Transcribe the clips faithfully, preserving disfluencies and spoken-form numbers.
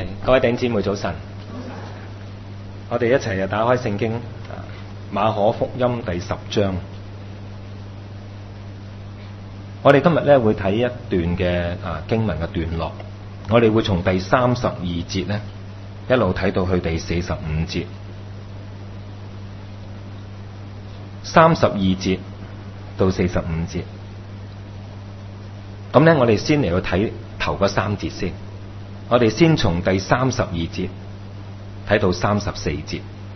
係，各位弟兄姊妹早晨，我哋一齊又打開聖經馬可福音第十章。我哋今日咧會睇一段嘅啊經文嘅段落，我哋會從第三十二節咧一路睇到去第四十五節，三十二節到四十五節。咁咧，我哋先嚟去睇頭嗰三節先。我哋先從第三十二節睇到三十四節，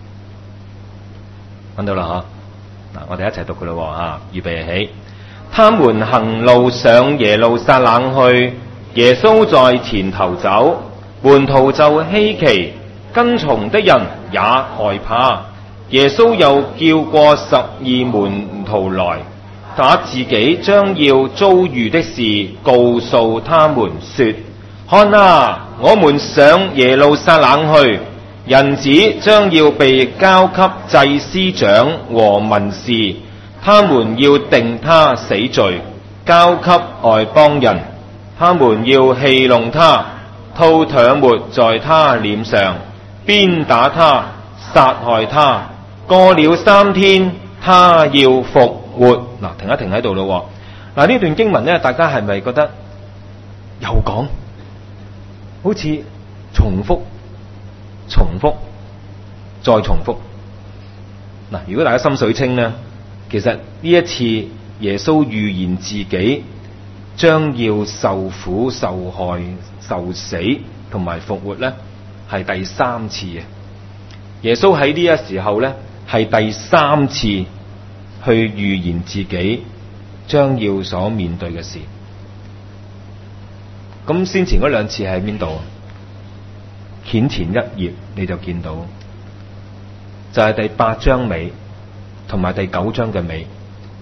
揾到啦嗬？嗱，我哋一齊讀佢咯吓，預備起。他們行路上耶路撒冷去，耶穌在前頭走，門徒就希奇，跟從的人也害怕。耶穌又叫過十二門徒來，把自己將要遭遇的事告訴他們說：看啊，我們上耶路撒冷去，人子將要被交給祭司長和文士，他們要定他死罪，交給外邦人，他們要戲弄他，吐唾沫在他臉上，鞭打他，殺害他。過了三天，他要復活。嗱，停一停喺度咯。嗱，呢段經文咧，大家係咪覺得又講？好似重複、重複、再重複。嗱，如果大家心水清呢，其實呢一次耶穌預言自己將要受苦、受害、受死同埋復活呢，係第三次嘅。耶穌喺呢一時候呢，係第三次去預言自己將要所面對嘅事。咁先前嗰兩次喺邊度？顯前一頁你就見到，就係第八章尾同埋第九章嘅尾，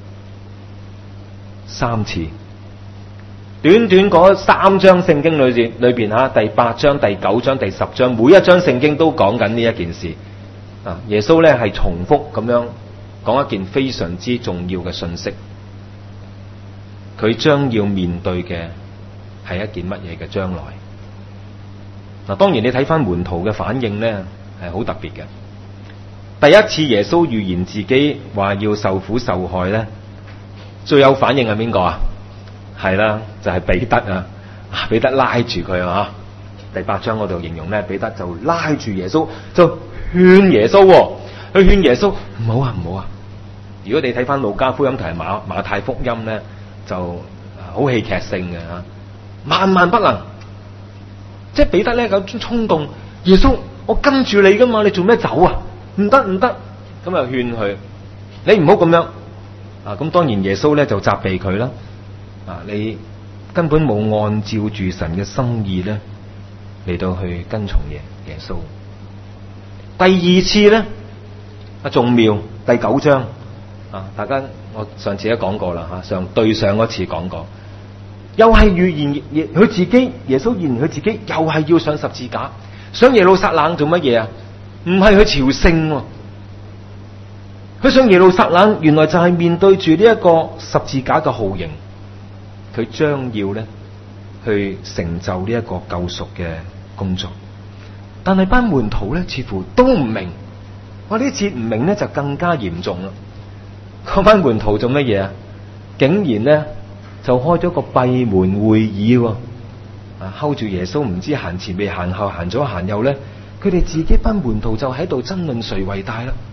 三次。短短嗰三章聖經裏邊裏邊吓，第八章、第九章、第十章，每一章聖經都講緊呢一件事。啊，耶穌咧係重複咁樣講一件非常之重要嘅信息，佢將要面對嘅係一件乜嘢嘅將來？嗱，當然你睇翻門徒嘅反應咧，係好特別嘅。第一次耶穌預言自己話要受苦受害咧，最有反應係邊個啊？係啦，就係、是、彼得啊！彼得拉住佢啊！第八章嗰度形容咧，彼得就拉住耶穌，就勸耶穌，去勸耶穌唔好啊，唔好啊！如果你睇翻路加福音同埋馬馬太福音咧，就好戲劇性嘅吓，萬萬不能！即係彼得咧有種衝動，耶穌我跟住你噶嘛，你做咩走啊？唔得唔得！咁啊勸佢，你唔好咁樣啊！咁當然耶穌咧就責備佢啦。啊！你根本冇按照住神嘅心意咧嚟到去跟從耶耶穌。第二次咧啊，仲妙，第九章啊，大家我上次都講過啦吓，上對上嗰次講過，又係預言佢自己，耶穌預言佢自己又係要上十字架，上耶路撒冷做乜嘢啊？唔係去朝聖，佢上耶路撒冷原來就係面對住呢一個十字架嘅酷刑。佢將要咧去成就呢一個救贖嘅工作，但係班門徒咧似乎都唔明。我呢次唔明咧就更加嚴重啦。嗰班門徒做乜嘢啊？竟然咧就開咗個閉門會議喎，啊睺住耶穌唔知行前未行後，行咗行右咧，佢哋自己班門徒就喺度爭論誰為大啦。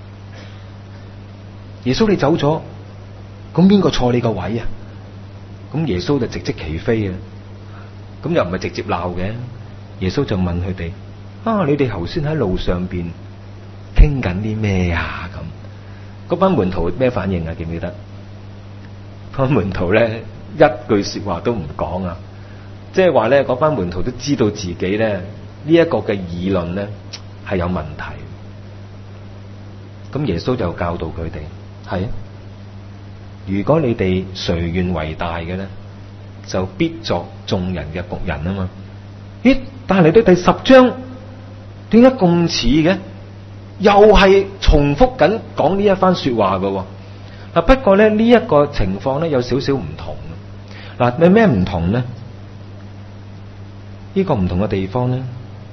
耶穌你走咗，咁邊個坐你個位啊？咁耶穌就直即其非啊！咁又唔係直接鬧嘅，耶穌就問佢哋：啊，你哋頭先喺路上邊傾緊啲咩啊？咁嗰班門徒咩反應啊？記唔記得？嗰班門徒咧一句說話都唔講啊！即係話咧，嗰班門徒都知道自己咧呢一個嘅議論咧係有問題。咁耶穌就教導佢哋：係啊。如果你哋誰願為大嘅咧，就必作眾人嘅僕人啊嘛。咦？但係嚟到第十章，點解咁似嘅？又係重複緊講呢一番說話嘅。嗱，不過咧呢一個情況咧有少少唔同。嗱，有咩唔同咧？呢個唔同嘅地方咧，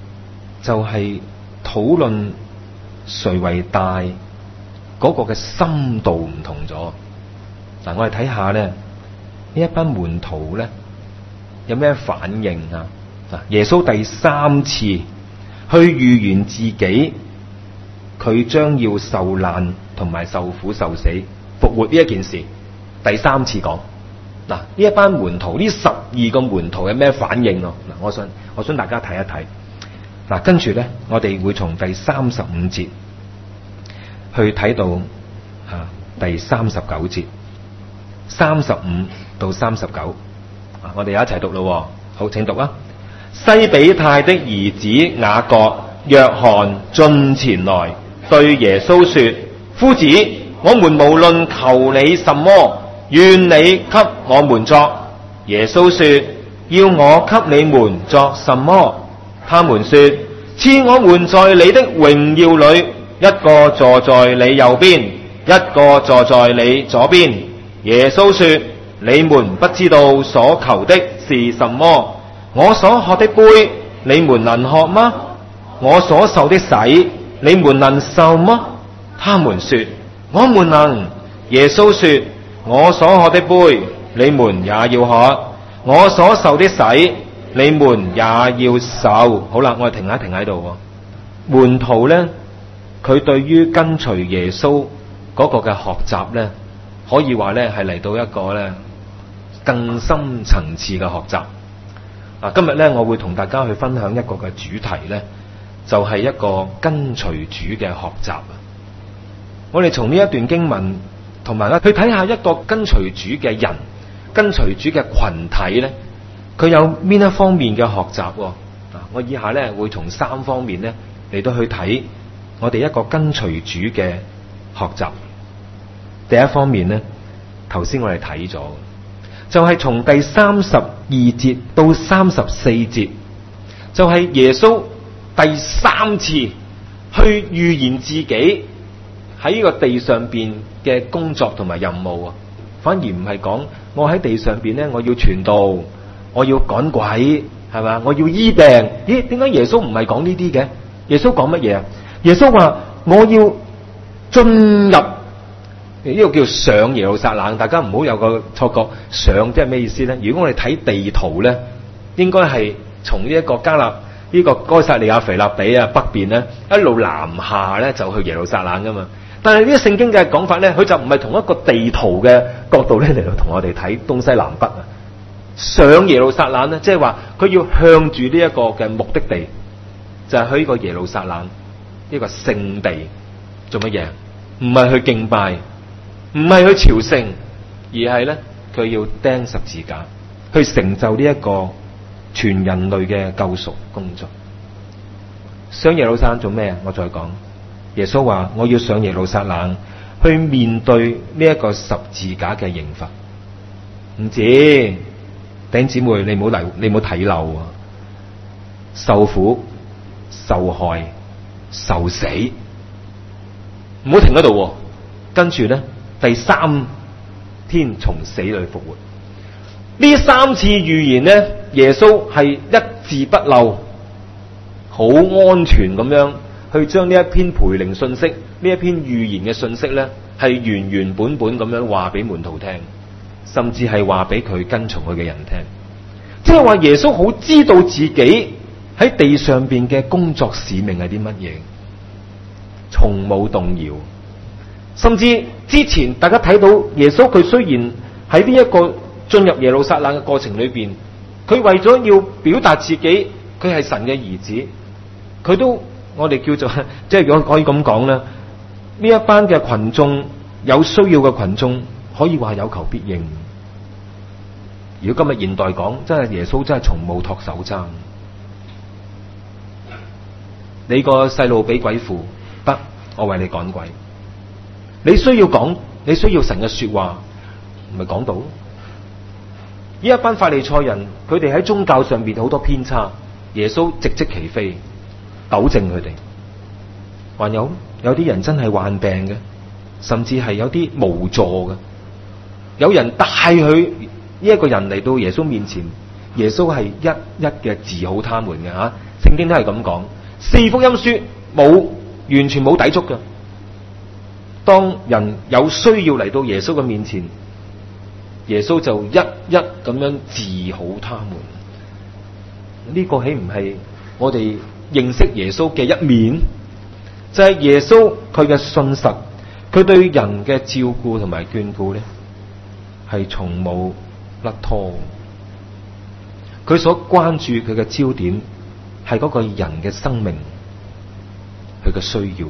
就係討論誰為大嗰個嘅深度唔同咗。嗱，我哋睇下咧，呢一班門徒咧有咩反應啊？嗱，耶穌第三次去預言自己，佢將要受難同埋受苦受死復活呢一件事，第三次講。嗱，呢一班門徒，呢十二個門徒有咩反應咯？嗱，我想我想大家睇一睇。嗱，跟住咧，我哋會從第三十五節去睇到啊第三十九節，三十五到三十九。啊，我哋一齊讀咯。好，請讀啊！西比泰的兒子雅各、約翰進前來，對耶穌說：夫子，我們無論求你什麼，願你給我們作。耶穌說：要我給你們作什麼？他們說：賜我們在你的榮耀裏，一個坐在你右邊，一個坐在你左邊。耶穌說：你們不知道所求的是什麼。我所喝的杯，你們能喝嗎？我所受的洗，你們能受嗎？他們說：我們能。耶穌說：我所喝的杯，你們也要喝；我所受的洗，你們也要受。好啦，我哋停一停喺度。門徒呢，佢對於跟隨耶穌嗰個嘅學習呢，可以話呢係嚟到一個呢更深層次嘅學習。啊，今日呢，我會同大家去分享一個嘅主題呢，就係一個跟隨主嘅學習。我哋從呢一段經文同埋咧去睇下一個跟隨主嘅人，跟隨主嘅群體呢，佢有邊一方面嘅學習。啊，我以下呢會從三方面呢嚟到去睇我哋一個跟隨主嘅學習。第一方面呢，頭先我哋睇咗，就係從第三十二節到三十四節，就係耶穌第三次去預言自己喺呢個地上邊嘅工作同埋任務啊，反而唔係講我喺地上邊咧，我要傳道，我要趕鬼，係嘛，我要醫病。咦，點解耶穌唔係講呢啲嘅？耶穌講乜嘢啊？耶穌話我要進入。呢個叫上耶路撒冷，大家唔好有個錯覺，上即係咩意思咧？如果我哋睇地圖咧，應該係從呢一個加納呢個該撒利亞腓立比啊北邊咧，一路南下咧就去耶路撒冷噶嘛。但係呢個聖經嘅講法咧，佢就唔係同一個地圖嘅角度咧嚟到同我哋睇東西南北啊。上耶路撒冷咧，即係話佢要向住呢一個嘅目的地，就係去呢個耶路撒冷呢個聖地做乜嘢？唔係去敬拜。唔係去朝聖，而係咧佢要釘十字架，去成就呢一個全人類嘅救贖工作。上耶路撒冷做咩啊？我再講，耶穌話我要上耶路撒冷去面對呢一個十字架嘅刑罰。唔止，弟兄姊妹，你唔好嚟，你唔好睇漏啊！受苦、受害、受死，唔好停喺度。跟住咧。第三天從死裏復活，呢三次預言呢，耶穌係一字不漏，好安全咁樣去將呢一篇培靈信息，呢一篇預言嘅信息呢，係原原本本咁樣話俾門徒聽，甚至係話俾佢跟從佢嘅人聽。即係話耶穌好知道自己喺地上邊嘅工作使命係啲乜嘢，從冇動搖。甚至之前大家睇到耶穌，佢雖然喺呢一個進入耶路撒冷嘅過程裏邊，佢為咗要表達自己佢係神嘅兒子，佢都我哋叫做即係如果可以咁講咧，呢一班嘅群眾有需要嘅群眾可以話有求必應。如果今日現代講，真係耶穌真係從冇托手踭。你個細路俾鬼附，得我為你趕鬼。你需要講，你需要神嘅說話，咪講到。呢一班法利賽人，佢哋喺宗教上邊好多偏差，耶穌直擊其非，糾正佢哋。還有有啲人真係患病嘅，甚至係有啲無助嘅。有人帶佢呢一個人嚟到耶穌面前，耶穌係一一嘅治好他們嘅吓。聖經都係咁講， 四福音書冇完全冇抵觸嘅。當人有需要嚟到耶穌嘅面前，耶穌就一一咁樣治好他們。呢個豈唔係我哋認識耶穌嘅一面？就係耶穌佢嘅信實，佢對人嘅照顧同埋眷顧咧，係從冇甩拖。佢所關注佢嘅焦點係嗰個人嘅生命，佢嘅需要。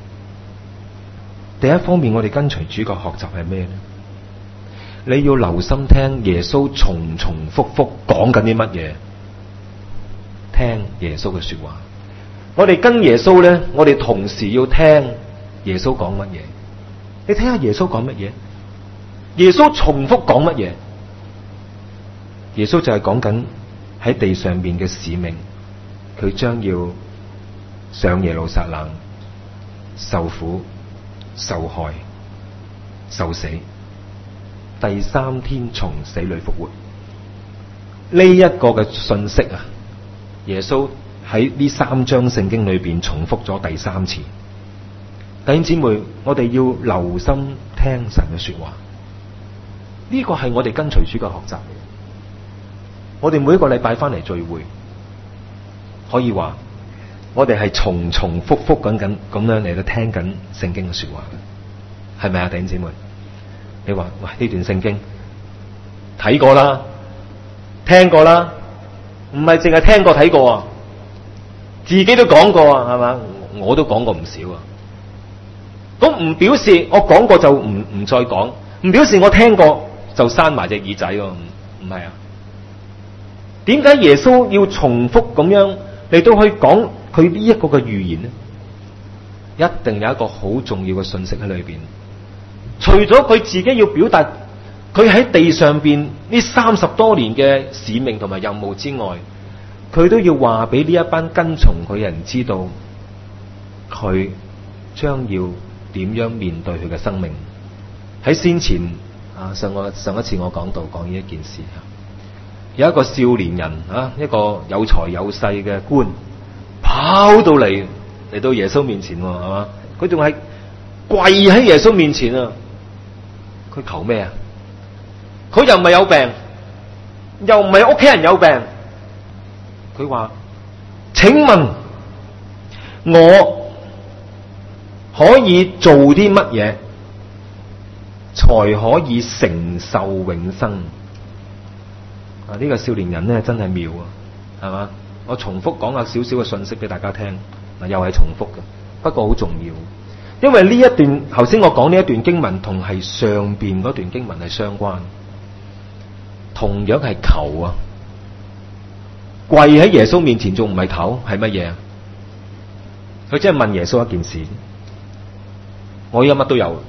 第一方面，我哋跟隨主嘅學習係咩咧？你要留心聽耶穌重重複複講緊啲乜嘢，聽耶穌嘅說話。我哋跟耶穌咧，我哋同時要聽耶穌講乜嘢。你聽下耶穌講乜嘢？耶穌重複講乜嘢？耶穌就係講緊喺地上面嘅使命，佢將要上耶路撒冷，受苦、受害、受死，第三天從死裏復活。呢一個嘅信息啊，耶穌喺呢三章聖經裏邊重複咗第三次。弟兄姊妹，我哋要留心聽神嘅說話，呢個係我哋跟隨主嘅學習。我哋每一個禮拜翻嚟聚會，可以話我哋係重重複複緊緊咁樣嚟到聽緊聖經嘅說話，係咪啊？弟兄姊妹，你話喂，呢段聖經睇過啦，聽過啦，唔係淨係聽過睇過啊，自己都講過啊，係嘛？我都講過唔少啊。咁唔表示我講過就唔唔再講，唔表示我聽過就閂埋隻耳仔喎，唔唔係啊？點解耶穌要重複咁樣嚟到去講佢呢一個嘅預言呢？一定有一個好重要嘅信息喺裏邊。除咗佢自己要表達佢喺地上邊呢三十多年嘅使命同埋任務之外，佢都要話俾呢一班跟從佢嘅人知道，佢將要點樣面對佢嘅生命。喺先前啊，上個上一次我講到講呢一件事，有一個少年人啊，一個有財有勢嘅官，跑到嚟嚟到耶穌面前，係嘛？佢仲係跪喺耶穌面前啊！佢求咩啊？佢又唔係有病，又唔係屋企人有病。佢話：請問我可以做啲乜嘢，才可以承受永生？啊！呢個少年人咧真係妙啊，係嘛？我重複講下少少嘅信息俾大家聽，嗱又係重複嘅，不過好重要。因為呢一段頭先我講呢一段經文同係上邊嗰段經文係相關，同樣係求啊！跪喺耶穌面前仲唔係求，係乜嘢啊？佢真係問耶穌一件事，我而家乜都有，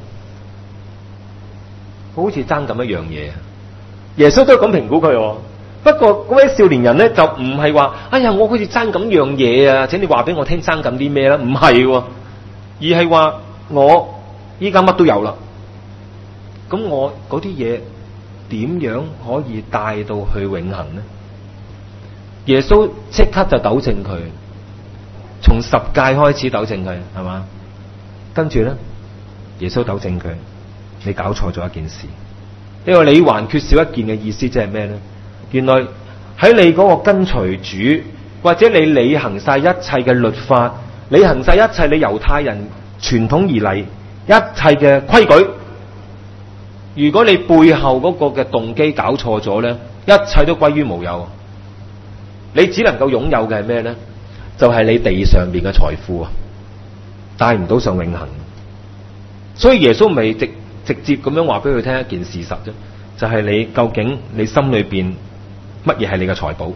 好似爭咁一樣嘢。耶穌都係咁評估佢，不過嗰位少年人咧就唔係話，哎呀，我好似爭咁樣嘢啊，請你話俾我聽爭咁啲咩啦？唔係，而係話我依家乜都有啦，咁我嗰啲嘢點樣可以帶到去永恆呢？耶穌即刻就糾正佢，從十誡開始糾正佢，係嘛？跟住咧，耶穌糾正佢，你搞錯咗一件事。因為你還缺少一件嘅意思，即係咩咧？原來喺你嗰個跟隨主，或者你履行晒一切嘅律法，履行晒一切你猶太人傳統而嚟一切嘅規矩，如果你背後嗰個嘅動機搞錯咗咧，一切都歸於無有。你只能夠擁有嘅係咩咧？就係、是、你地上邊嘅財富啊，帶唔到上永恆。所以耶穌未直直接咁樣話俾佢聽一件事實啫，就係、是、你究竟你心裏邊乜嘢係你嘅財寶？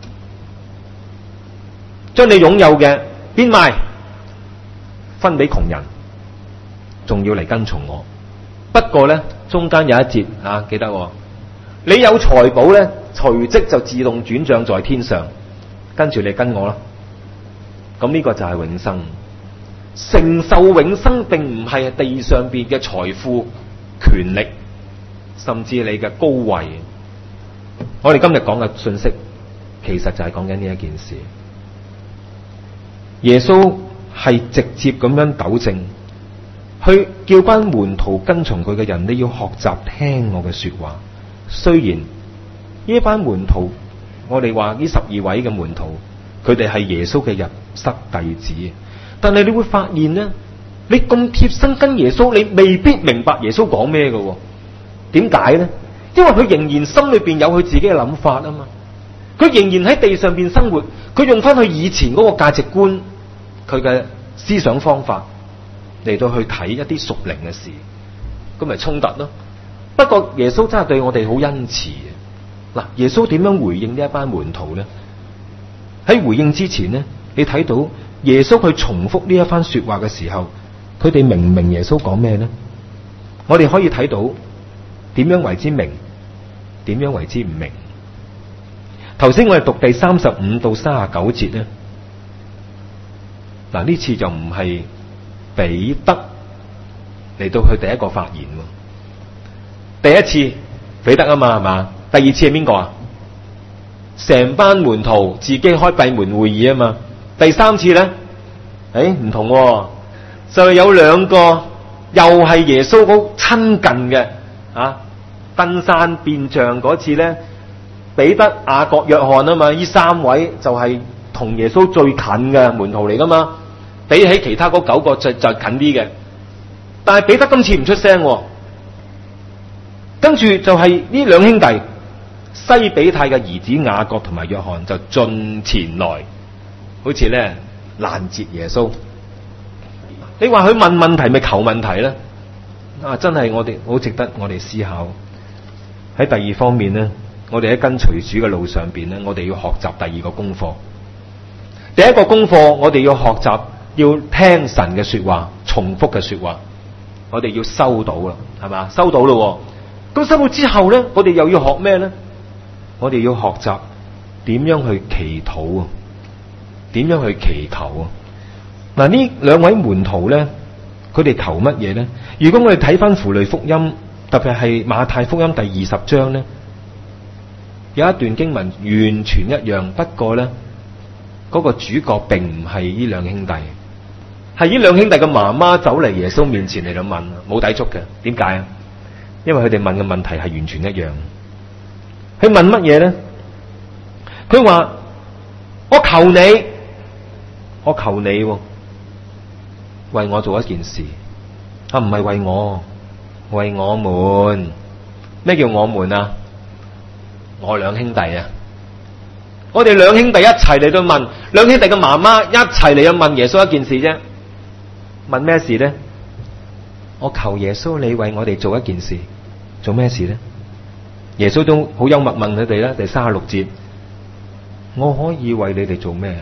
將你擁有嘅變賣，分俾窮人，仲要嚟跟從我。不過咧，中間有一節啊，記得喎，你有財寶咧，隨即就自動轉賬在天上，跟住你跟我啦。咁呢個就係永生。承受永生並唔係地上邊嘅財富、權力，甚至你嘅高位。我哋今日講嘅信息，其實就係講緊呢一件事。 耶穌係直接咁樣糾正，去叫班門徒跟從佢嘅人，你要學習聽我嘅說話。雖然呢班門徒，我哋話呢十二位嘅門徒，佢哋係耶穌嘅入室弟子，但係你會發現呢，你咁貼身跟耶穌，你未必明白耶穌講咩嘅。點解呢？因為佢仍然心裏邊有佢自己嘅諗法啊嘛，佢仍然喺地上邊生活，佢用翻佢以前嗰個價值觀，佢嘅思想方法嚟到去睇一啲屬靈嘅事，咁咪衝突咯。不過耶穌真係對我哋好恩慈嘅。嗱，耶穌點樣回應呢一班門徒呢？喺回應之前呢，你睇到耶穌去重複呢一番說話嘅時候，佢哋明唔明耶穌講咩呢？我哋可以睇到點樣為之明，點樣為之唔明。頭先我哋讀第三十五到三十九節呢，嗱，呢次就唔係彼得嚟到佢第一個發言。第一次彼得啊嘛，係嘛？第二次係邊個啊？成班門徒自己開閉門會議啊嘛。第三次咧，誒唔同喎，就係有兩個又係耶穌好親近嘅啊，登山變像嗰次咧，彼得、雅各、約翰啊嘛，呢三位就係同耶穌最近嘅門徒嚟噶嘛，比起其他嗰九個就就近啲嘅。但係彼得今次唔出聲喎。跟住就係呢兩兄弟西比泰嘅兒子雅各同埋約翰就進前來，好似咧攔截耶穌。你話佢問問題咪求問題咧？啊，真係我哋好值得我哋思考。喺第二方面咧，我哋喺跟隨主嘅路上邊咧，我哋要學習第二個功課。第一個功課，我哋要學習要聽神嘅說話，重複嘅說話，我哋要收到啦，係嘛？收到咯。咁收到之後咧，我哋又要學咩咧？我哋要學習點樣去祈禱啊？點樣去祈求啊？嗱，呢兩位門徒咧，佢哋求乜嘢咧？如果我哋睇翻符類福音，特別係馬太福音第二十章咧，有一段經文完全一樣，不過咧，嗰個主角並唔係呢兩兄弟，係呢兩兄弟嘅媽媽走嚟耶穌面前嚟到問，冇抵觸嘅。點解啊？因為佢哋問嘅問題係完全一樣。佢問乜嘢咧？佢話：我求你，我求你，為我做一件事。啊，唔係為我，為我們。咩叫我們啊？我兩兄弟啊！我哋兩兄弟一齊嚟到問，兩兄弟嘅媽媽一齊嚟到問耶穌一件事啫。問咩事咧？我求耶穌你為我哋做一件事。做咩事咧？耶穌都好幽默問佢哋啦。第三十六節，我可以為你哋做咩？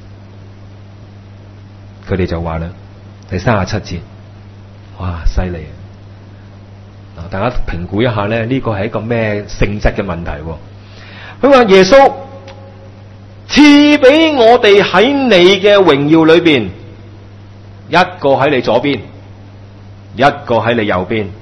佢哋就話啦，第三十七節，哇，犀利啊！嗱，大家評估一下咧，呢個係一個咩性質嘅問題？佢話耶穌賜俾我哋喺你嘅榮耀裏邊，一個喺你左邊，一個喺你右邊。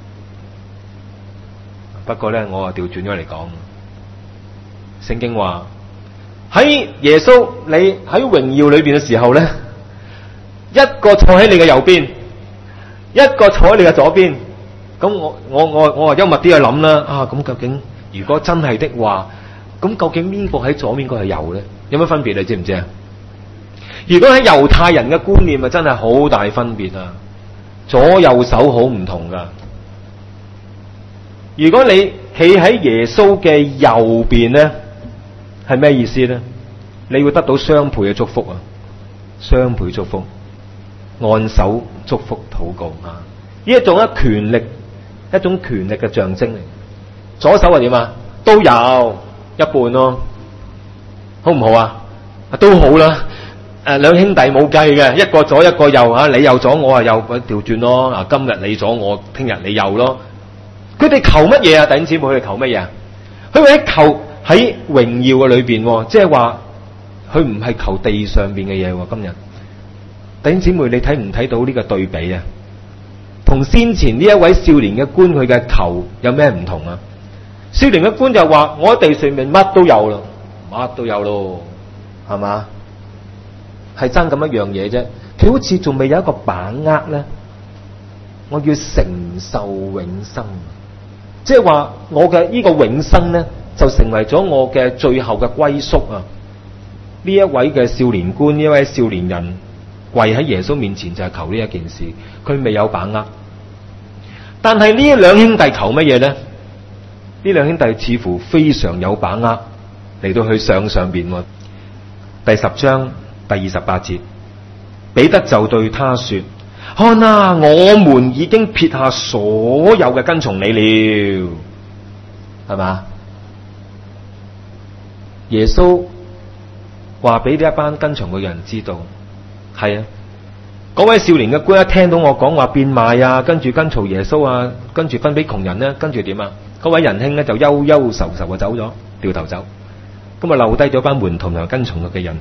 不過咧，我啊調轉咗嚟講，聖經話喺耶穌你喺榮耀裏邊嘅時候咧，一個坐喺你嘅右邊，一個坐喺你嘅左邊。咁我我我我話幽默啲去諗啦，啊咁究竟如果真係的話，咁究竟邊個喺左邊，邊個係右咧？有乜分別你知唔知啊？如果喺猶太人嘅觀念啊，真係好大分別啊，左右手好唔同噶。如果你企喺耶穌嘅右邊咧，係咩意思咧？你會得到雙倍嘅祝福啊！雙倍祝福，按手祝福禱告啊！呢一種一權力，一種權力嘅象徵嚟。左手係點啊？都有一半咯，好唔好啊？都好啦。誒，兩兄弟冇計嘅，一個左一個右啊！你右左我啊右，調轉咯。啊，今日你左我，聽日你右咯。佢哋求乜嘢啊？弟兄姊妹，佢哋求乜嘢啊？佢哋喺求喺榮耀嘅裏邊，即係話佢唔係求地上邊嘅嘢。今日弟兄姊妹，你睇唔睇到呢個對比啊？同先前呢一位少年嘅官佢嘅求有咩唔同啊？少年嘅官就話：我喺地上面乜都有啦，乜都有咯，係嘛？ 係爭咁一樣嘢啫。佢好似仲未有一個把握咧，我要承受永生，即係話我嘅呢個永生咧，就成為咗我嘅最後嘅歸宿啊！呢一位嘅少年官，呢一位少年人跪喺耶穌面前，就係求呢一件事，佢未有把握。但係呢兩兄弟求乜嘢咧？呢兩兄弟似乎非常有把握嚟到去上上邊。第十章第二十八節，彼得就對他說：看啊，我們已經撇下所有嘅跟從你了，係嘛？耶穌話俾呢一班跟從嘅人知道，係啊，嗰位少年嘅官一聽到我講話變賣啊，跟住跟隨耶穌啊，跟住分俾窮人咧，跟住點啊？嗰位仁兄咧就憂憂愁愁就走咗，掉頭走，咁啊留低咗班門徒同跟從佢嘅人。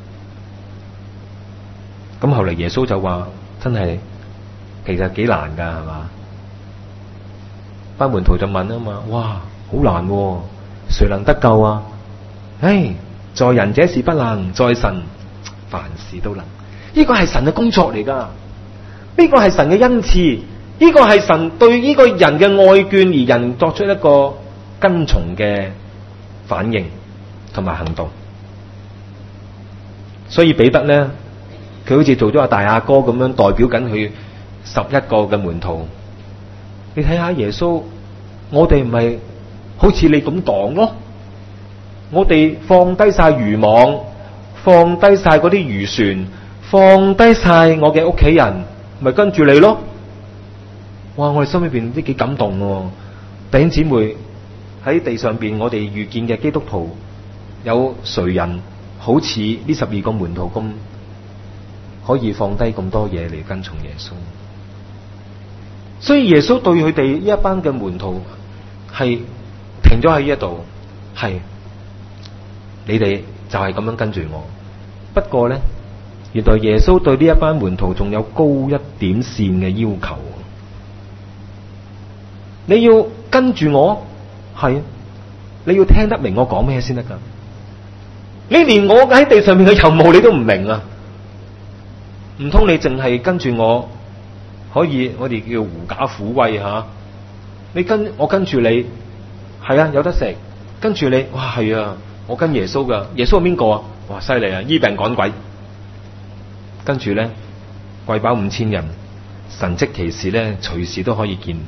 咁後嚟耶穌就話：真係其實幾難噶，係嘛？班門徒就問啊嘛：哇，好難喎，誰能得救啊？唉，在人這事不能，在神凡事都能。呢個係神嘅工作嚟噶，呢個係神嘅恩賜，呢個係神對呢個人嘅愛眷，而人作出一個跟從嘅反應同埋行動。所以彼得咧，佢好似做咗阿大阿哥咁樣，代表緊佢十一個嘅門徒。你睇下耶穌，我哋唔係好似你咁講咯，我哋放低晒漁網，放低晒嗰啲漁船，放低晒我嘅屋企人，咪跟住你咯。哇！我哋心裏邊都幾感動喎。弟兄姊妹，喺地上邊，我哋遇見嘅基督徒，有誰人好似呢十二個門徒咁可以放低咁多嘢嚟跟從耶穌？所以耶穌對佢哋呢一班嘅門徒係停咗喺呢一度，係你哋就係咁樣跟住我。不過咧，原來耶穌對呢一班門徒仲有高一點線嘅要求。你要跟住我，係你要聽得明我講咩先得噶。你連我喺地上面嘅任務你都唔明啊？唔通你淨係跟住我？可以我哋叫狐假虎威吓，你跟我跟住你，係啊，有得食，跟住你，哇係啊，我跟耶穌噶，耶穌係邊個啊？哇犀利啊，醫病趕鬼，跟住咧餵飽五千人，神蹟奇事咧隨時都可以見。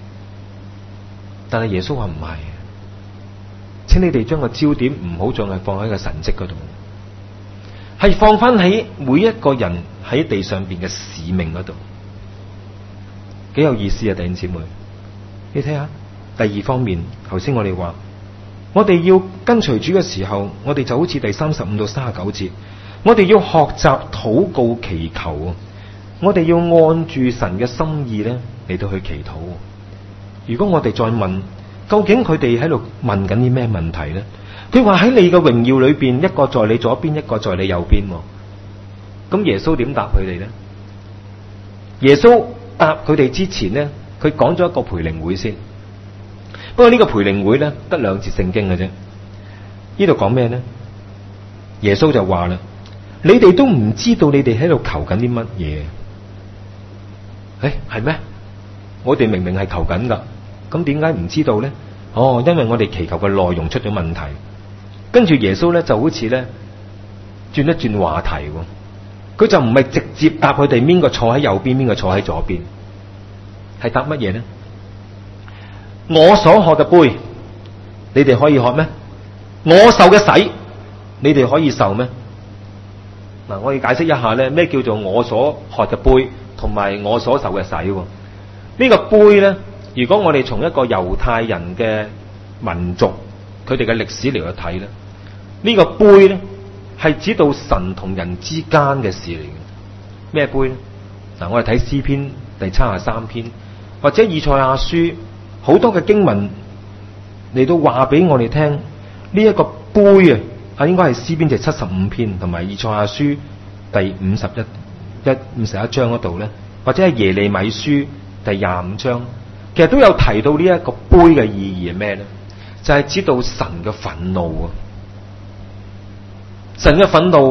但係耶穌話唔係，請你哋將個焦點唔好再係放喺個神蹟嗰度，係放翻喺每一個人喺地上邊嘅使命嗰度。幾有意思啊，弟兄姊妹，你睇下第二方面，頭先我哋話，我哋要跟隨主嘅時候，我哋就好似第三十五到三十九節，我哋要學習禱告祈求，我哋要按住神嘅心意咧嚟到去祈禱。如果我哋再問，究竟佢哋喺度問緊啲咩問題咧？佢話喺你嘅榮耀裏邊，一個在你左邊，一個在你右邊。咁耶穌點答佢哋咧？耶穌答佢哋之前咧，佢講咗一個培靈會先。不過呢個培靈會咧得兩節聖經嘅啫。呢度講咩咧？耶穌就話啦：你哋都唔知道你哋喺度求緊啲乜嘢？誒，係咩？我哋明明係求緊噶，咁點解唔知道咧？哦，因為我哋祈求嘅內容出咗問題。跟住耶穌咧就好似咧轉一轉話題，佢就唔係直接答佢哋邊個坐喺右邊，邊個坐喺左邊，係答乜嘢咧？我所喝嘅杯，你哋可以喝咩？我受嘅洗，你哋可以受咩？嗱，我要解釋一下咧，咩叫做我所喝嘅杯，同埋我所受嘅洗。呢個杯咧，如果我哋從一個猶太人嘅民族佢哋嘅歷史嚟去睇咧，呢個杯咧係指到神同人之間嘅事嚟嘅。咩杯咧？嗱，我哋睇詩篇第七十三篇，或者以賽亞書好多嘅經文嚟到話俾我哋聽，呢一個杯啊，啊應該係詩篇第七十五篇同埋以賽亞書第五十一一五十一章嗰度咧，或者係耶利米書第廿五章，其實都有提到呢一個杯嘅意義係咩咧？就係知道神嘅憤怒啊！神嘅憤怒係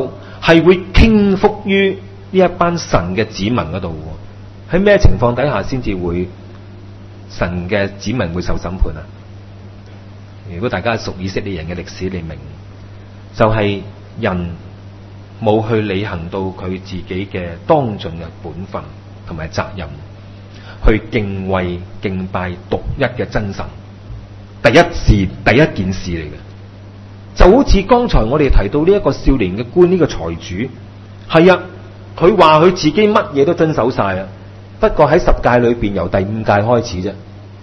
係會傾覆於呢一班神嘅子民嗰度。喺咩情況底下先至會神嘅子民會受審判啊？如果大家熟以色列人嘅歷史，你明就係、是、人冇去履行到佢自己嘅當盡嘅本分同埋責任，去敬畏敬拜獨一嘅真神。第一事第一件事嚟嘅，就好似剛才我哋提到呢一個少年嘅官，呢、這個財主係啊，佢話佢自己乜嘢都遵守晒啊，不過喺十誡裏邊由第五誡開始啫，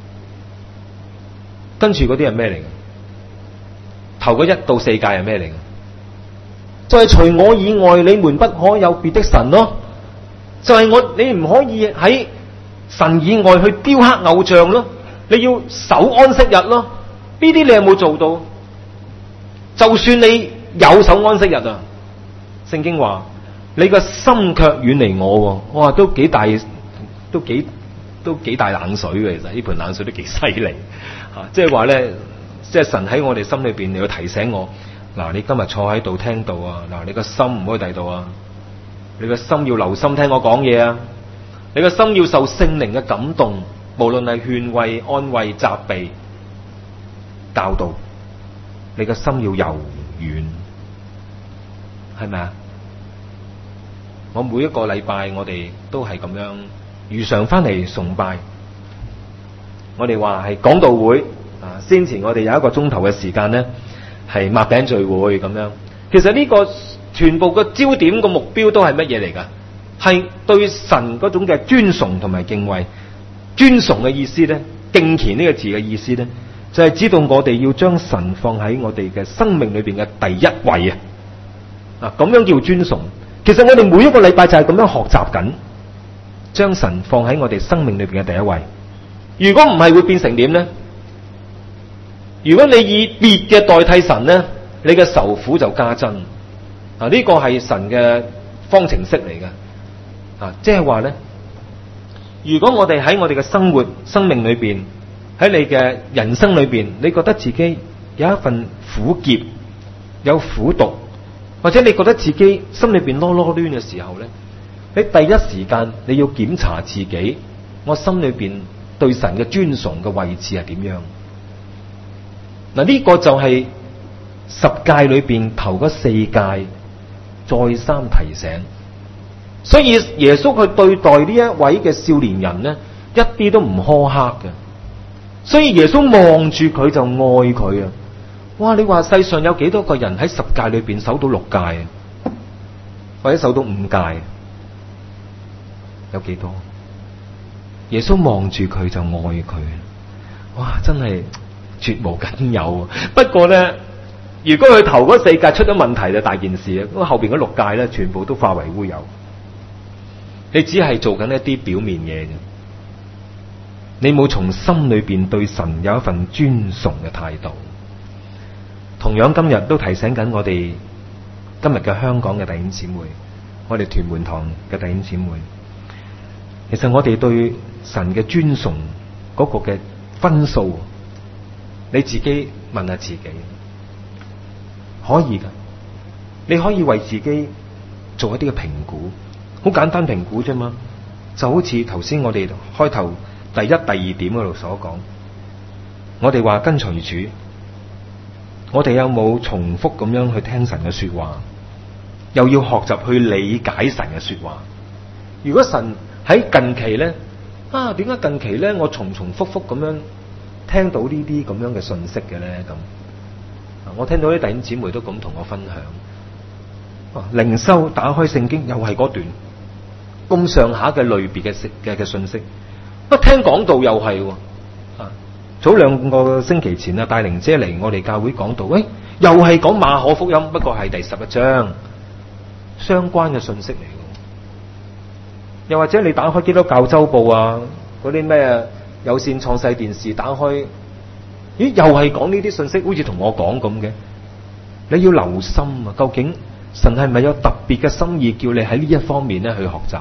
跟住嗰啲係咩嚟嘅？頭嗰一到四誡係咩嚟嘅？就係、是、除我以外，你們不可有別的神咯。就係、是、我，你唔可以喺神以外去雕刻偶像咯。你要守安息日咯。呢啲你有冇做到？就算你有守安息日啊，聖經話你個心卻遠離我。哇，都幾大，都幾都幾大冷水嘅。其實呢盆冷水都幾犀利吓，即係話咧。即係神喺我哋心裏邊，你要提醒我嗱，你今日坐喺度聽到啊，嗱，你個心唔可以第度啊，你個心要留心聽我講嘢啊，你個心要受聖靈嘅感動，無論係勸慰、安慰、責備、教導，你個心要柔軟，係咪啊？我每一個禮拜我哋都係咁樣如常翻嚟崇拜，我哋話係講道會。啊！先前我哋有一個鐘頭嘅時間咧，係擘餅聚會咁樣。其實呢個全部嘅焦點個目標都係乜嘢嚟㗎？係對神嗰種嘅尊崇同埋敬畏。尊崇嘅意思咧，敬虔呢個字嘅意思咧，就係知道我哋要將神放喺我哋嘅生命裏邊嘅第一位啊！啊，咁樣叫尊崇。其實我哋每一個禮拜就係咁樣學習緊，將神放喺我哋生命裏邊嘅第一位。如果唔係，會變成點咧？如果你以別嘅代替神咧，你嘅愁苦就加增。啊，呢個係神嘅方程式嚟嘅。啊，即係話咧，如果我哋喺我哋嘅生活、生命裏邊，喺你嘅人生裏邊，你覺得自己有一份苦澀、有苦毒，或者你覺得自己心裏邊囉囉攣嘅時候咧，你第一時間你要檢查自己，我心裏邊對神嘅尊崇嘅位置係點樣？嗱，呢個就係十誡裏邊頭嗰四誡再三提醒，所以耶穌佢對待呢一位嘅少年人呢，一啲都唔苛刻嘅，所以耶穌望住佢就愛佢啊！哇！你話世上有幾多個人喺十誡裏邊守到六誡啊，或者守到五誡？有幾多？耶穌望住佢就愛佢，哇！真係絕無僅有。不過咧，如果佢頭嗰四誡出咗問題就大件事啊！咁後邊嗰六誡咧，全部都化為烏有。你只係做緊一啲表面嘢啫，你冇從心裏邊對神有一份尊崇嘅態度。同樣今日都提醒緊我哋今日嘅香港嘅弟兄姊妹，我哋屯門堂嘅弟兄姊妹，其實我哋對神嘅尊崇嗰個嘅分數，你自己問下自己，可以噶，你可以為自己做一啲嘅評估，好簡單評估啫嘛，就好似頭先我哋開頭第一、第二點嗰度所講，我哋話跟隨主，我哋有冇重複咁樣去聽神嘅說話，又要學習去理解神嘅說話。如果神喺近期咧，啊，點解近期咧我重重複複咁樣聽到呢啲咁樣嘅信息嘅咧？咁，我聽到啲弟兄姊妹都咁同我分享，啊，靈修打開聖經又係嗰段咁上下嘅類別嘅嘅嘅信息，不聽講道又係，啊，早兩個星期前啊，帶靈姐嚟我哋教會講道，喂，又係講馬可福音，不過係第十一章相關嘅信息嚟。又或者你打開基督教週報啊，嗰啲咩有線創世電視打開，咦，又係講呢啲信息，好似同我講咁嘅。你要留心啊，究竟神係咪有特別嘅心意叫你喺呢一方面咧去學習？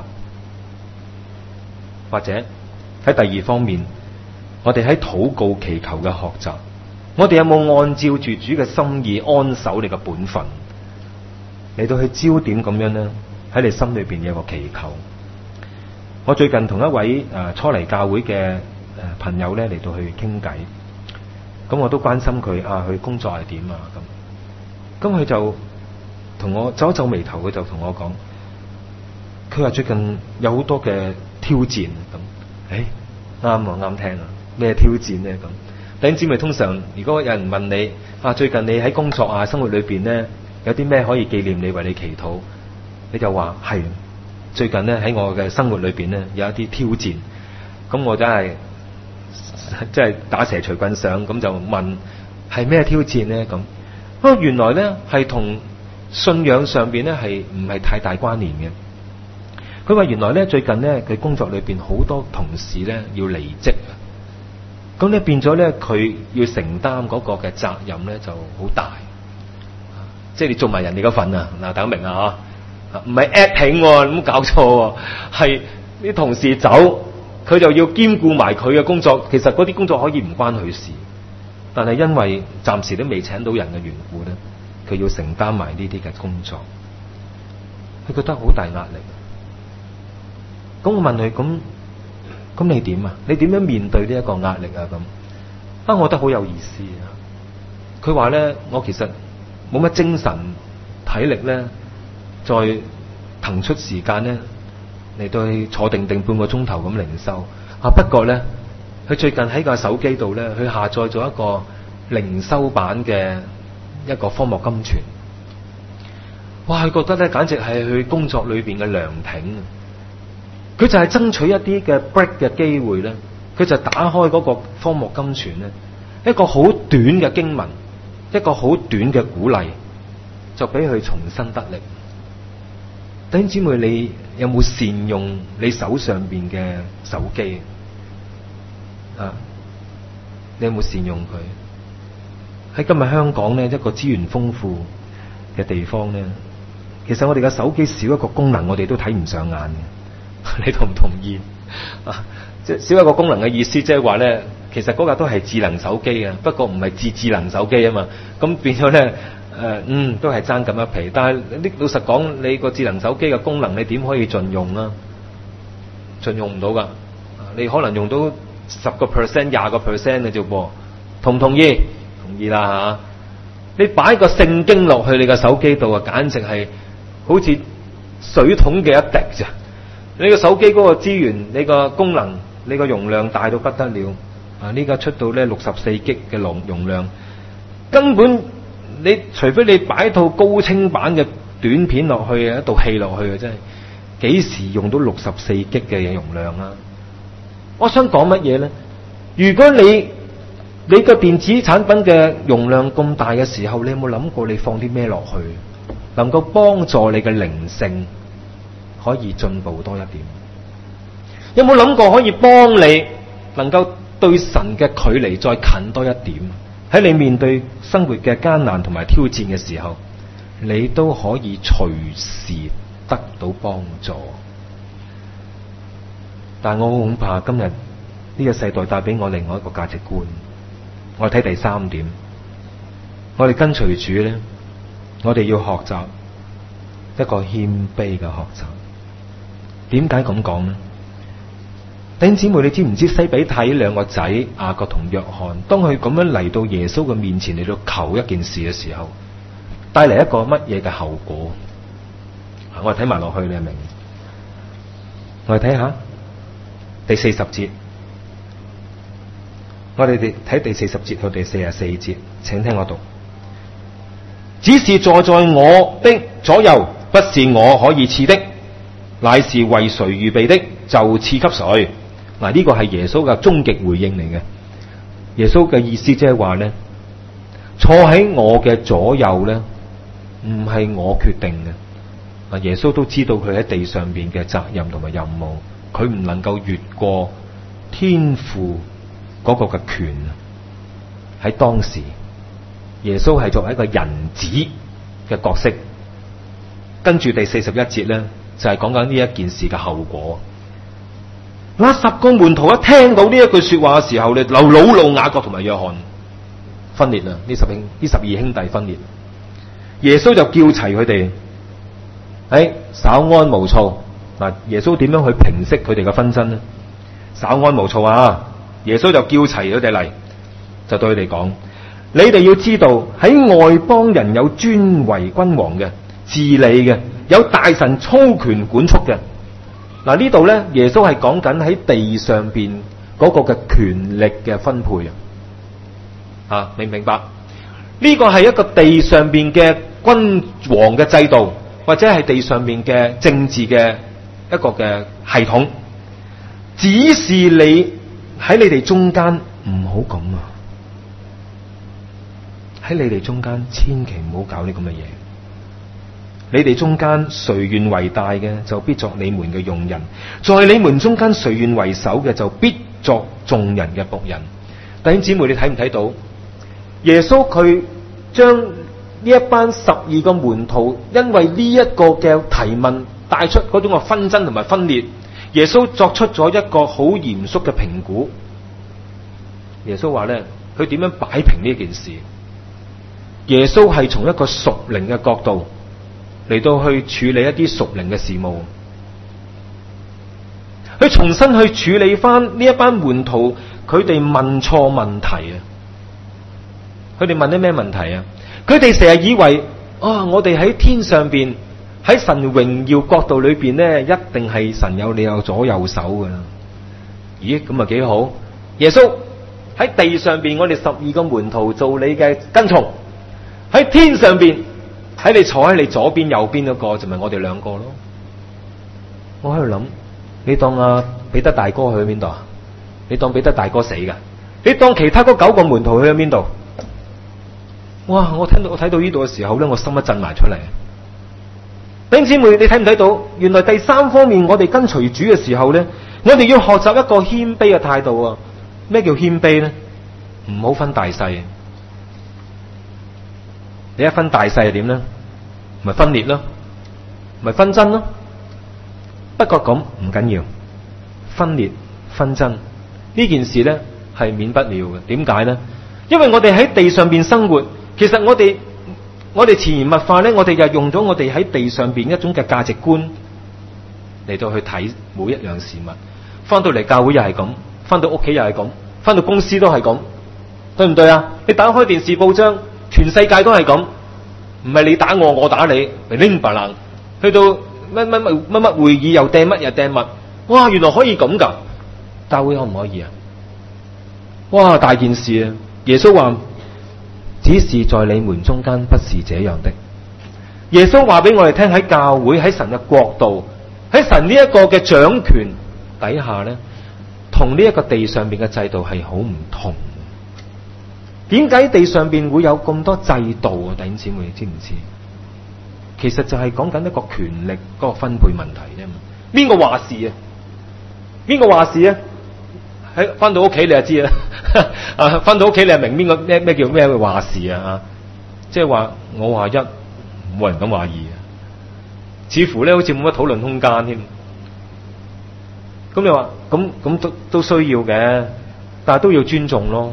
或者喺第二方面，我哋喺禱告祈求嘅學習，我哋有冇按照住主嘅心意安守你嘅本分？ 嚟到去焦點咁樣咧，喺你心裏邊有個祈求。我最近同一位誒、呃、初嚟教會嘅誒朋友咧嚟到去傾偈，咁我都關心佢啊，佢工作係點啊咁。咁佢就同我皺一皺眉頭，佢就同我講，佢話最近有好多嘅挑戰咁。誒啱啊，啱聽啊，咩挑戰咧咁？弟兄姊妹，通常如果有人問你啊，最近你喺工作啊生活裏邊咧有啲咩可以紀念你，為你祈禱，你就話係最近咧喺我嘅生活裏邊咧有一啲挑戰。咁我真係即係打蛇隨棍上，咁就問係咩挑戰咧咁？啊，原來咧係同信仰上邊咧係唔係太大關聯嘅。佢話原來咧最近咧佢工作裏邊好多同事咧要離職啊，咁咧變咗咧佢要承擔嗰個嘅責任咧就好大，即係你做埋人哋嗰份啊。嗱，大家明啊吓？唔係 acting 咁搞錯，係啲同事走，佢就要兼顧埋佢嘅工作。其實嗰啲工作可以唔關佢事，但係因為暫時都未請到人嘅緣故咧，佢要承擔埋呢啲嘅工作，佢覺得好大壓力。咁我問佢，咁咁你點啊？你點樣面對呢一個壓力啊？咁啊，我覺得好有意思啊！佢話咧，我其實冇乜精神體力咧，再騰出時間咧嚟到去坐定定半個鐘頭咁靈修啊。不過咧，佢最近喺個手機度咧，佢下載咗一個靈修版嘅一個荒漠甘泉。哇！佢覺得咧，簡直係佢工作裏邊嘅涼亭。佢就係爭取一啲嘅 break 嘅機會咧，佢就打開嗰個荒漠甘泉咧，一個好短嘅經文，一個好短嘅鼓勵，就俾佢重新得力。弟兄姊妹，你有冇善用你手上邊嘅手機啊？你有冇善用佢？喺今日香港咧，一個資源豐富嘅地方咧，其實我哋嘅手機少一個功能，我哋都睇唔上眼嘅。你同唔同意啊？即係少一個功能嘅意思，即係話咧，其實嗰個都係智能手機啊，不過唔係智智能手機啊嘛。咁變咗咧，誒、呃，嗯，都係爭咁一皮。但係呢，老實講，你個智能手機嘅功能，你點可以盡用啊？盡用唔到噶，你可能用到十個 percent、廿個 percent 嘅啫噃。同唔同意？同意啦吓、啊。你擺個聖經落去你個手機度啊，簡直係好似水桶嘅一滴咋。你個手機嗰個資源，你個功能，你個容量大到不得了啊！呢家出到咧六十四 G 嘅容容量，根本你除非你擺套高清版嘅短片落去啊，一套戲落去啊，真係幾時用到六十四 G 嘅容量啊？我想講乜嘢咧？如果你你個電子產品嘅容量咁大嘅時候，你有冇諗過你放啲咩落去，能夠幫助你嘅靈性可以進步多一點？有冇諗過可以幫你能夠對神嘅距離再近多一點？喺你面對生活嘅艱難同埋挑戰嘅時候，你都可以隨時得到幫助。但我好恐怕今日呢個世代帶俾我另外一個價值觀。我睇第三點，我哋跟隨主咧，我哋要學習一個謙卑嘅學習。點解咁講呢？弟兄姊妹，你知唔知西比太兩個仔雅各同約翰，當佢咁樣嚟到耶穌嘅面前嚟到求一件事嘅時候，帶嚟一個乜嘢嘅後果？我哋睇埋落去，你就明。我哋睇下第四十節，我哋哋睇第四十節到第四十四節，請聽我讀。只是坐在我的左右，不是我可以賜的，乃是為誰預備的，就賜給誰。嗱，呢個係耶穌嘅終極回應嚟嘅。耶穌嘅意思即係話咧，坐喺我嘅左右咧，唔係我決定嘅。嗱，耶穌都知道佢喺地上邊嘅責任同埋任務，佢唔能夠越過天父嗰個嘅權。喺當時，耶穌係作為一個人子嘅角色。跟住第四十一節咧，就係講緊呢一件事嘅後果。嗱，十個門徒一聽到呢一句說話嘅時候咧，流惱怒雅各同埋約翰分裂啦。呢十兄呢十二兄弟分裂，耶穌就叫齊佢哋， 誒稍安毋躁。嗱，耶穌點樣去平息佢哋嘅紛爭呢？稍安毋躁啊！耶穌就叫齊佢哋嚟，就對佢哋講：你哋要知道，喺外邦人有尊為君王嘅、治理嘅，有大臣操權管束嘅。嗱，呢度咧，耶穌係講緊喺地上邊嗰個嘅權力嘅分配啊！啊，明唔明白？呢個係一個地上邊嘅君王嘅制度，或者係地上邊嘅政治嘅一個嘅系統，只是你喺你哋中間唔好咁啊！喺你哋中間千祈唔好搞呢咁嘅嘢。你哋中間誰願為大嘅，就必作你們嘅用人；在你們中間誰願為首嘅，就必作眾人嘅僕人。弟兄姊妹，你睇唔睇到？耶穌佢將呢一班十二個門徒，因為呢一個嘅提問帶出嗰種嘅紛爭同埋分裂，耶穌作出咗一個好嚴肅嘅評估。耶穌話咧，佢點樣擺平呢件事？耶穌係從一個屬靈嘅角度嚟到去處理一啲屬靈嘅事務，佢重新去處理翻呢一班門徒，佢哋問錯問題啊！佢哋問啲咩問題啊？佢哋成日以為啊、哦，我哋喺天上邊，喺神榮耀國度裏邊咧，一定係神有你有左右手噶啦。咦，咁啊幾好？耶穌喺地上邊，我哋十二個門徒做你嘅跟從；喺天上邊，喺你坐喺你左邊右邊嗰個就咪我哋兩個咯。我喺度諗，你當阿彼得大哥去咗邊度啊？你當彼得大哥死噶？你當其他嗰九個門徒去咗邊度？哇！我聽到我睇到呢度嘅時候咧，我心一震埋出嚟。弟兄姊妹，你睇唔睇到？原來第三方面，我哋跟隨主嘅時候咧，我哋要學習一個謙卑嘅態度啊！咩叫謙卑咧？唔好分大細。你一分大細係點咧？咪分裂咯，咪紛爭咯。不過咁唔緊要，分裂紛爭呢件事咧係免不了嘅。點解咧？因為我哋喺地上邊生活。其實我哋我哋潛移默化咧，我哋就用咗我哋喺地上邊一種嘅價值觀嚟到去睇每一樣事物。翻到嚟教會又係咁，翻到屋企又係咁，翻到公司都係咁，對唔對啊？你打開電視報章，全世界都係咁，唔係你打我，我打你，零白冷，去到乜乜乜乜乜會議又掟乜又掟乜，哇！原來可以咁噶，教會可唔可以啊？哇！大件事啊！耶穌話。只是在你們中間不是這樣的。耶穌話俾我哋聽，喺教會，喺神嘅國度，喺神呢一個嘅掌權底下咧，同呢一個地上邊嘅制度係好唔同。點解地上邊會有咁多制度啊？弟兄姊妹，你知唔知？其實就係講緊一個權力嗰個分配問題啫嘛。邊個話事啊？邊個話事啊？喺翻到屋企你就知啦，啊翻到屋企你係明邊個咩咩叫咩話事啊？啊，即係話我話一，冇人敢話二啊，似乎咧好似冇乜討論空間添。咁你話咁咁都都需要嘅，但係都要尊重咯。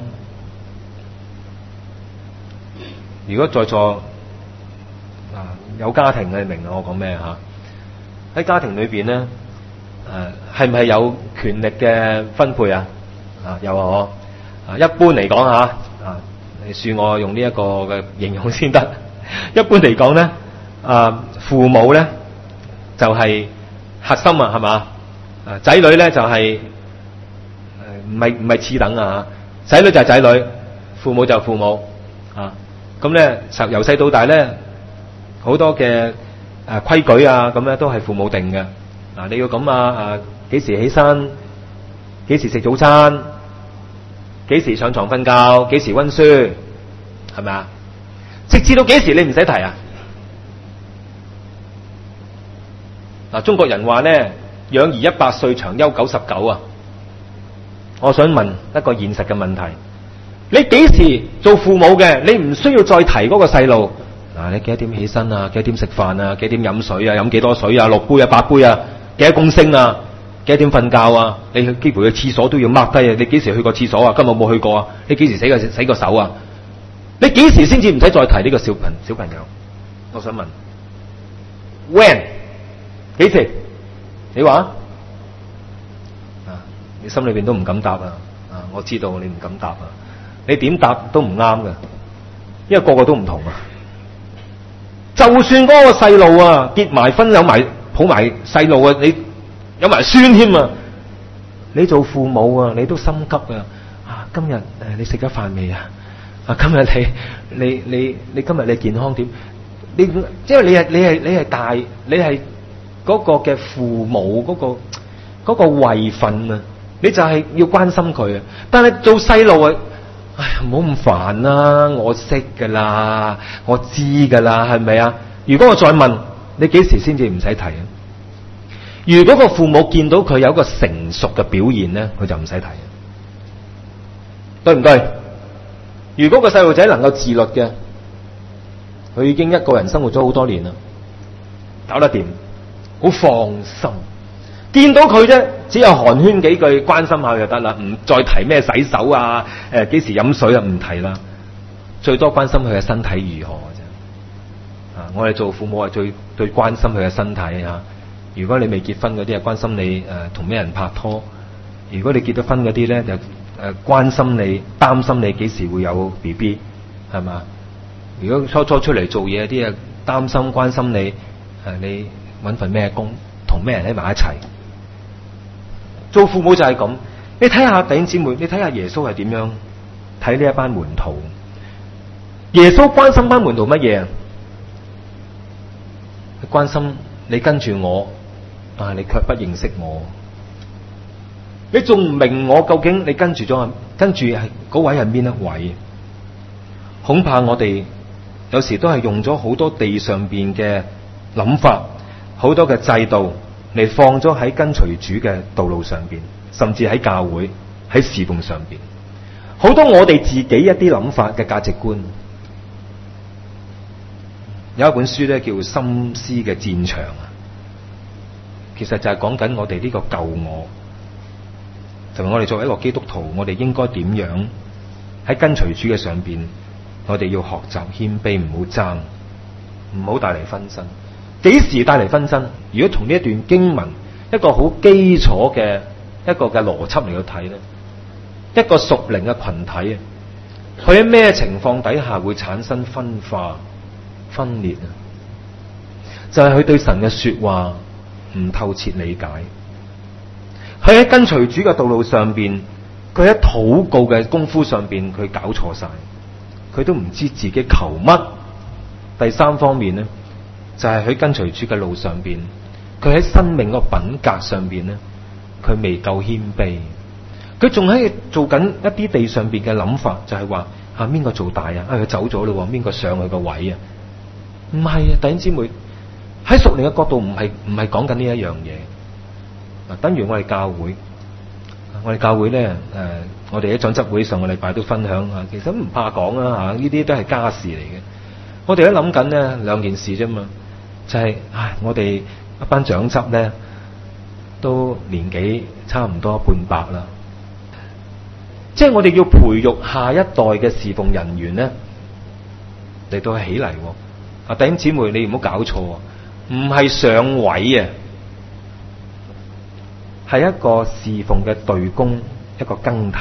如果在座啊有家庭嘅，你明啊我講咩吓？喺家庭裏邊咧。誒，係唔係有權力嘅分配啊？啊，有啊，啊，一般嚟講吓，啊，你恕我用呢一個嘅形容先得。一般嚟講咧，啊，父母咧就係、是、核心啊，係嘛？啊，仔女咧就係誒，唔係唔係次等啊，仔女就係仔女，父母就係父母啊。咁咧，由細到大咧，好多嘅誒規矩啊，咁咧都係父母定嘅。嗱，你要咁啊！啊，幾時起身？幾時食早餐？幾時上床瞓覺？幾時溫書？係咪啊？直至到幾時你唔使提啊？嗱，中國人話咧，養兒一百歲，長憂九十九啊！我想問一個現實嘅問題：你幾時做父母嘅？你唔需要再提嗰個細路。嗱，你幾多點起身啊？幾多點食飯啊？幾多點飲水啊？飲幾多水啊？六杯啊？八杯啊？幾多公升啊？幾多點瞓覺啊？你幾乎去廁所都要 mark 低啊！你幾時去過廁所啊？今日冇去過啊？你幾時洗個洗個手啊？你幾時先至唔使再提呢個小朋小朋友？我想問 when 幾時？你話啊？你心裏邊都唔敢答啊！啊，我知道你唔敢答啊！你點答都唔啱㗎，因為個個都唔同啊。就算嗰個細路啊結埋婚有埋抱埋細路啊，你有埋孫添啊，你做父母啊，你都心急啊！啊，今日誒你食咗飯未啊？啊，今日你你你你今日你健康點？你即係你係你係你係大你係嗰個嘅父母嗰個嗰個位份啊，你就係要關心佢啊。但係做細路啊，哎呀，唔好咁煩啦，我識噶啦，我知噶啦，係咪啊？如果我再問你幾時先至唔使提啊？如果個父母見到佢有一個成熟嘅表現咧，佢就唔使提，對唔對？如果個細路仔能夠自律嘅，佢已經一個人生活咗好多年啦，搞得掂，好放心。見到佢啫，只有寒暄幾句，關心下就得啦，唔再提咩洗手啊，誒幾時飲水啊，唔提啦。最多關心佢嘅身體如何嘅啫。啊，我哋做父母係最最關心佢嘅身體啊。如果你未結婚嗰啲啊，關心你誒同咩人拍拖；如果你結咗婚嗰啲咧，就誒、呃、關心你、擔心你幾時會有 B B， 係嘛？如果初初出嚟做嘢啲啊，擔心關心你誒、呃，你揾份咩工，同咩人喺埋一齊。做父母就係咁，你睇下弟兄姊妹，你睇下耶穌係點樣睇呢一班門徒。耶穌關心班門徒乜嘢啊？關心你跟住我，但係你卻不認識我。你仲唔明我究竟你跟住咗，跟住係嗰位係邊一位？恐怕我哋有時都係用咗好多地上邊嘅諗法，好多嘅制度嚟放咗喺跟隨主嘅道路上邊，甚至喺教會喺侍奉上邊，好多我哋自己一啲諗法嘅價值觀。有一本書咧叫《心思嘅戰場》啊，其實就係講緊我哋呢個舊我，就係我哋作為一個基督徒，我哋應該點樣喺跟隨主嘅上邊，我哋要學習謙卑，唔好爭，唔好帶嚟紛爭。幾時帶嚟紛爭？如果從呢一段經文一個好基礎嘅一個嘅邏輯嚟去睇咧，一個屬靈嘅群體啊，佢喺咩情況底下會產生分化、分裂啊？就係佢對神嘅說話唔透徹理解，佢喺跟隨主嘅道路上邊，佢喺禱告嘅功夫上邊，佢搞錯晒，佢都唔知自己求乜。第三方面咧，就係佢跟隨主嘅路上邊，佢喺生命個品格上邊咧，佢未夠謙卑，佢仲喺做緊一啲地上邊嘅諗法，就係話啊邊個做大啊？啊佢走咗咯，邊個上去個位啊？唔係啊，弟兄姊妹，喺屬靈嘅角度唔係唔係講緊呢一樣嘢。嗱，等於我哋教會，我哋教會咧誒、呃，我哋喺長執會上個禮拜都分享啊，其實唔怕講啦嚇，呢啲都係家事嚟嘅。我哋都諗緊咧兩件事啫嘛，就係、是、唉，我哋一班長執咧都年紀差唔多半百啦，即係我哋要培育下一代嘅侍奉人員咧嚟到起嚟。啊，弟兄姊妹，你唔好搞錯啊！唔係上位啊，係一個侍奉嘅隊工，一個更替，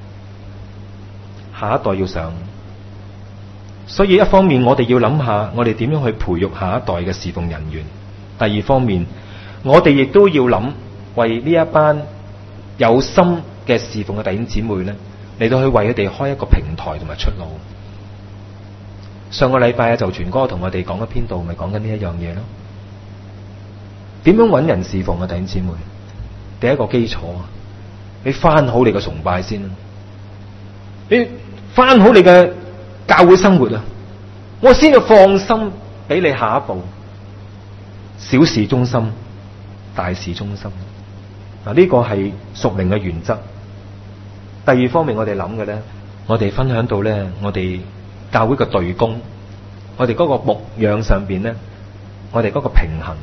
下一代要上。所以一方面我哋要諗下，我哋點樣去培育下一代嘅侍奉人員；第二方面，我哋亦都要諗為呢一班有心嘅侍奉嘅弟兄姊妹咧，嚟到去為佢哋開一個平台同埋出路。上個禮拜啊，就全哥同我哋講一篇道，咪講緊呢一樣嘢咯。點樣搵人侍奉啊，弟兄姊妹？第一個基礎啊，你翻好你嘅崇拜先啦，你翻好你嘅教會生活啊，我先要放心俾你下一步。小事中心，大事中心。嗱，呢個係屬靈嘅原則。第二方面我哋諗嘅咧，我哋分享到咧，我哋教會嘅隊工，我哋嗰個牧養上邊咧，我哋嗰個平衡。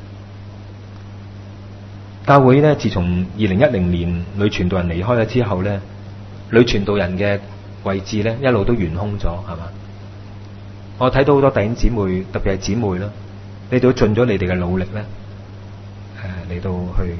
教會咧，自從二零一零年女傳道人離開咗之後咧，女傳道人嘅位置咧一路都懸空咗，係嘛？我睇到好多弟兄姊妹，特別係姊妹啦，你哋都盡咗你哋嘅努力咧， 嚟到去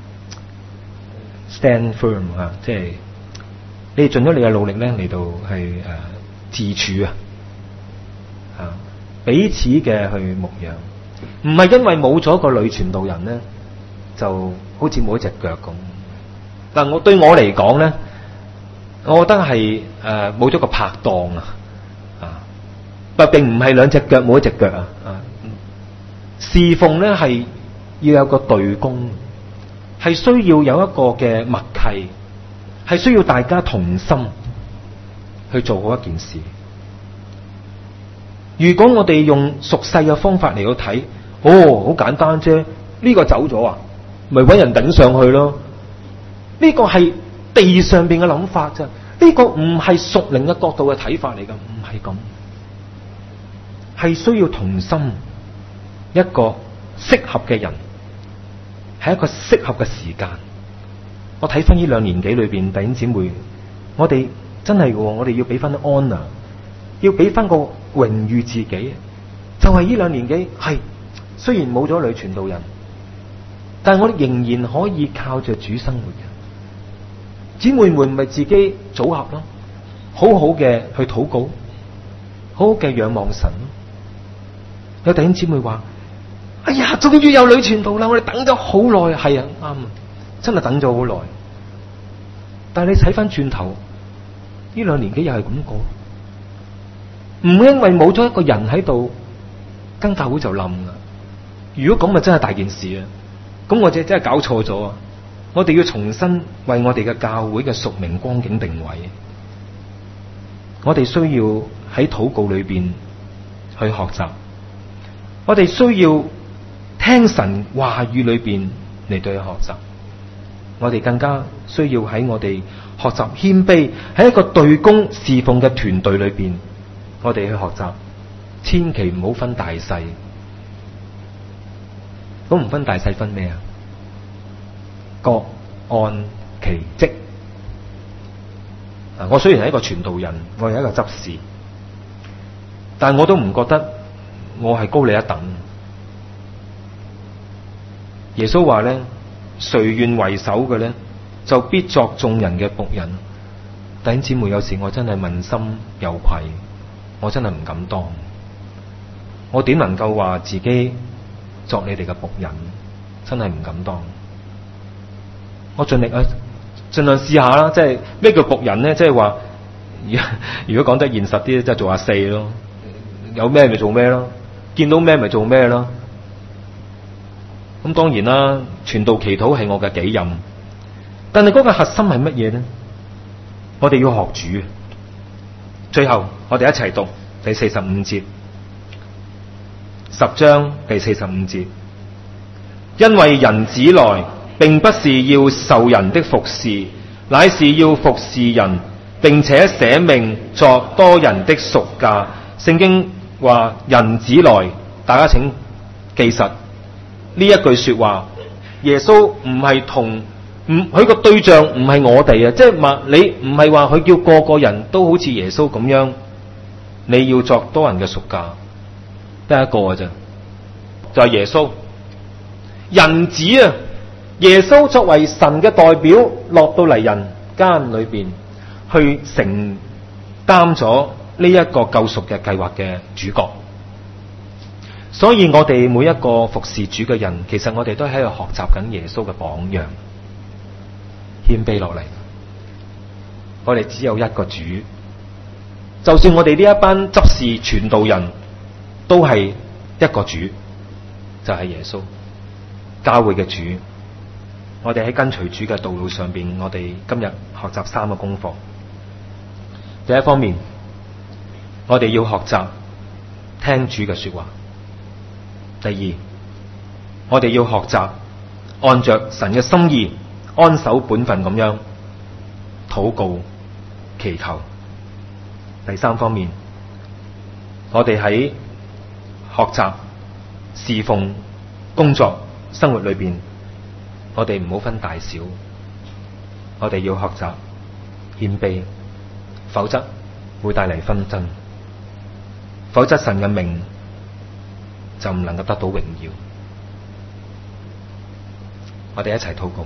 誒、uh, stand firm 啊，即係你盡咗你嘅努力咧嚟到去誒、uh, 自處啊，啊彼此嘅去牧養，唔係因為冇咗個女傳道人咧，就好似冇一隻腳咁。但我對我嚟講咧，我覺得係誒冇咗個拍檔啊，啊，但並唔係兩隻腳冇一隻腳啊，啊，侍奉咧係要有個隊工，係需要有一個嘅默契，係需要大家同心去做好一件事。如果我哋用俗世嘅方法嚟到睇，哦，好簡單啫，呢個走咗啊，咪搵人頂上去咯。呢個係地上邊嘅諗法啫，呢個唔係屬靈嘅角度嘅睇法嚟噶，唔係咁，係需要同心，一個適合嘅人，係一個適合嘅時間。我睇翻呢兩年幾裏邊，弟兄姊妹，我哋真係嘅，我哋要俾翻 honor， 要俾翻個榮譽自己。就係呢兩年幾，係雖然冇咗女傳道人，但係我哋仍然可以靠着主生活嘅。姊妹們咪自己組合咯，好好嘅去禱告，好好嘅仰望神。有弟兄姊妹話：哎呀，終於有女傳道啦！我哋等咗好耐。係啊，啱啊，真係等咗好耐。但係你睇翻轉頭，呢兩年幾又係咁過，唔因為冇咗一個人喺度，間教會就冧啦。如果咁咪真係大件事啊！咁我哋真係搞錯咗啊！我哋要重新為我哋嘅教會嘅屬靈光景定位。我哋需要喺禱告裏邊去學習，我哋需要聽神話語裏邊嚟對佢學習。我哋更加需要喺我哋學習謙卑，喺一個隊工侍奉嘅團隊裏邊，我哋去學習，千祈唔好分大細。咁唔分大細分咩啊？各按其職。啊，我雖然係一個傳道人，我係一個執事，但我都唔覺得我係高你一等。耶穌話咧，誰願為首嘅咧，就必作眾人嘅僕人。弟兄姊妹，有時我真係問心有愧，我真係唔敢當。我點能夠話自己作你哋嘅僕人？真係唔敢當。我盡力啊，盡量試下啦。即係咩叫僕人咧？即係話，如果講得現實啲，即係做阿四咯。有咩咪做咩咯，見到咩咪做咩咯。咁當然啦，傳道祈禱係我嘅己任，但係嗰個核心係乜嘢咧？我哋要學主。最後，我哋一齊讀第四十五節，十章第四十五節。因為人子來，並不是要受人的服侍，乃是要服侍人，並且捨命作多人的贖價。聖經話人子來，大家請記實呢一句說話。耶穌唔係同唔佢個對象唔係我哋啊，即係話你唔係話佢叫個個人都好似耶穌咁樣，你要作多人嘅贖價，得一個嘅啫，就係耶穌。人子啊，耶穌作為神嘅代表落到嚟人間裏邊，去承擔咗呢一個救贖嘅計劃嘅主角。所以我哋每一個服侍主嘅人，其實我哋都喺度學習緊耶穌嘅榜樣，謙卑落嚟。我哋只有一個主，就算我哋呢一班執事傳道人都係一個主，就係、是、耶穌。教會嘅主，我哋喺跟隨主嘅道路上邊，我哋今日學習三個功課。第一方面，我哋要學習聽主嘅說話。第二，我哋要學習按着神嘅心意，安守本分咁樣禱告祈求。第三方面，我哋喺學習侍奉工作生活裏邊，我哋唔好分大小，我哋要學習謙卑，否則會帶嚟紛爭，否則神嘅名就唔能夠得到榮耀。 我哋一齊禱告。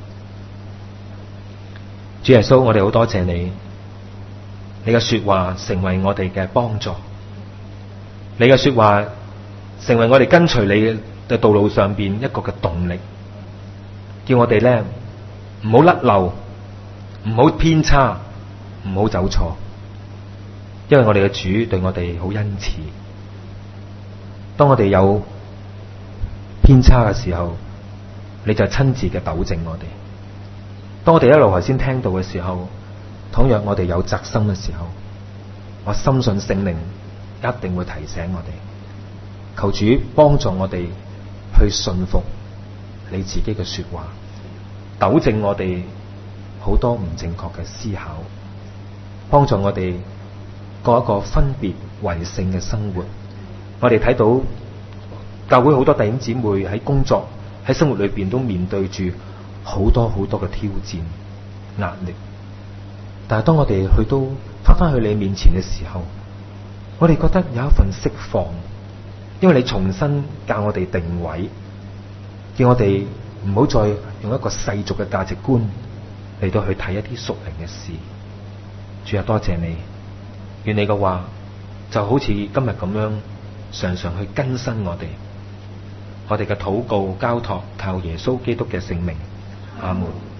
主耶穌，我哋好多謝你，你嘅說話成為我哋嘅幫助，你嘅說話成為我哋跟隨你嘅道路上邊一個嘅動力，叫我哋咧唔好甩漏，唔好偏差，唔好走錯，因為我哋嘅主對我哋好恩慈。當我哋有偏差嘅時候，你就親自嘅糾正我哋。當我哋一路頭先聽到嘅時候，倘若我哋有責心嘅時候，我深信聖靈一定會提醒我哋。求主幫助我哋去信服你自己嘅說話，糾正我哋好多唔正確嘅思考，幫助我哋過一個分別為聖嘅生活。我哋睇到教會好多弟兄姊妹喺工作喺生活裏邊都面對住好多好多嘅挑戰壓力，但係當我哋去到翻翻去你面前嘅時候，我哋覺得有一份釋放，因為你重新教我哋定位，叫我哋唔好再用一個世俗嘅價值觀嚟到去睇一啲屬靈嘅事。主啊，多謝你，願你嘅話就好似今日咁樣常常去更新我哋。我哋嘅禱告交託靠耶穌基督嘅聖名，阿門。